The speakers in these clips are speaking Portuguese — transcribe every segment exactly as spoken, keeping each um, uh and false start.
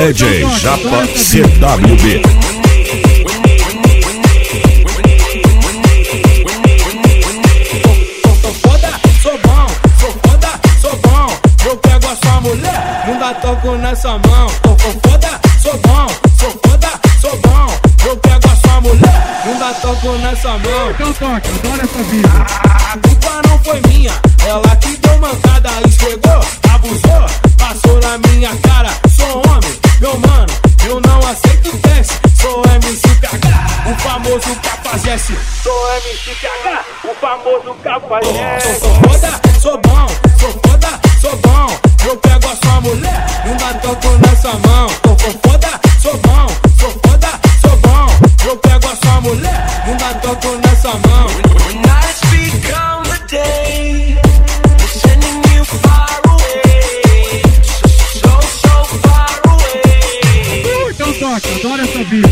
D J Japa C W B. Nunca toco nessa mão, tô com foda, sou bom, sou foda, sou bom. Eu pego a sua mulher, nunca toco nessa mão. Então toca, adoro essa vida. A culpa não foi minha, ela que deu mancada, esfregou, abusou, passou na minha cara. Sou homem, meu mano, eu não aceito teste. Sou M C P H, o famoso cafajeste. Sou M C P H, o famoso cafajeste. Sou foda, sou bom, sou foda, sou bom. Eu pego a sua mulher, nunca toco nessa mão. Tô com foda, sou bom, sou foda, sou bom. Eu pego a sua mulher, nunca toco nessa mão. Nights become the day, sending you far away, so, so far away. Então toca, adoro essa vida.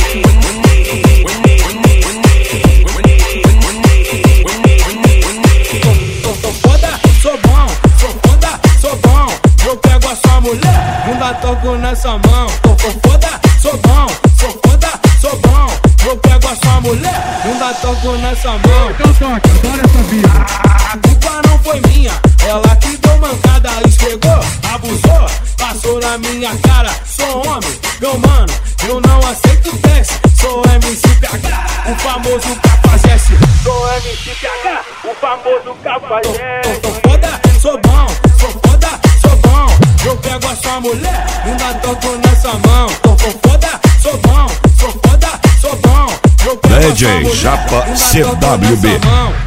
Tô foda, sou bom, sou foda, sou bom. Eu pego a sua mulher, nunca toco nessa mão. Tô com foda, sou bom, sou foda, sou bom. Eu pego a sua mulher, nunca toco nessa mão. Então toca, adoro essa vida. A culpa não foi minha, ela que deu mancada, esfregou, abusou, passou na minha cara. Sou homem, meu mano, eu não aceito teste. Sou M C P H, o famoso cafajeste. Sou M C P H, o famoso cafajeste. Tô, tô foda, sou bom, sou foda, sou bom. Eu pego a sua mulher, nunca toco nessa mão. Tô com foda, sou bom, sou foda, sou bom. Eu pego D J a sua mulher, Japa nunca C toco W B. nessa mão.